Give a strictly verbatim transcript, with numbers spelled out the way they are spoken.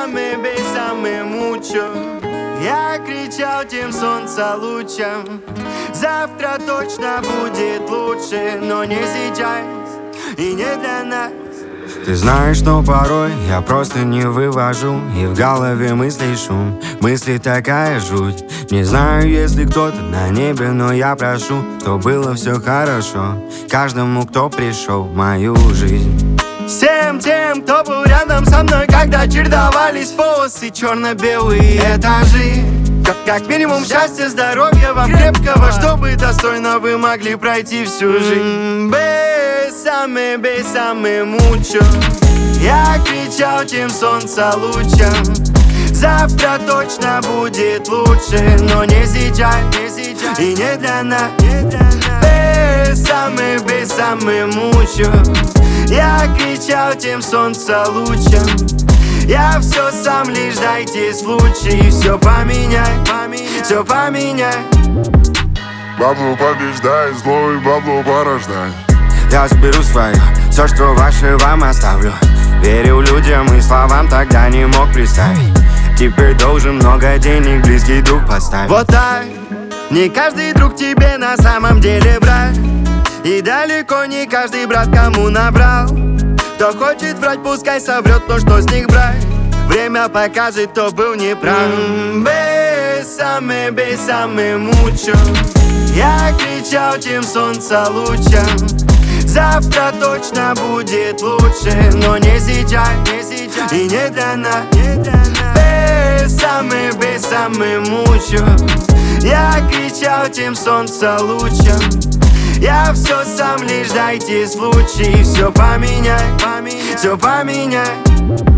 Бесами, бесами мучу. Я кричал тем солнца лучом. Завтра точно будет лучше, но не сейчас и не для нас. Ты знаешь, что порой я просто не вывожу, и в голове мысли шум, мысли такая жуть. Не знаю, если кто-то на небе, но я прошу, что было все хорошо каждому, кто пришел в мою жизнь. Всем тем, кто был рядом со мной, когда чередовались полосы черно-белые этажи. Как, как минимум счастья, здоровья вам крепкого, чтобы достойно вы могли пройти всю жизнь. Бесами, бесами мучу. Я кричал тем солнца лучом. Завтра точно будет лучше, но не сейчас, не сейчас и не для нас. Бесами, бесами мучу. Я кричал тем солнца лучом. Я все сам, лишь дайте случай. Все поменяй, поменяй, все поменяй. Бабло побеждай, злой бабло порождай. Я заберу свое, все, что ваше, вам оставлю. Верил людям и словам, тогда не мог представить. Теперь должен много денег, близкий друг поставить. Вот так, не каждый друг тебе на самом деле брат. И далеко не каждый брат кому набрал. Кто хочет врать, пускай соврет, но что с них брать? Время покажет, кто был неправ. Бесами, бесами мучу. Я кричал тем солнца лучом. Завтра точно будет лучше, но не сейчас, не сейчас и не для нас. Бесами, бесами мучу. Я кричал тем солнца лучом. Я все сам, лишь дайте случай. Все поменяй, поменяй, все поменяй.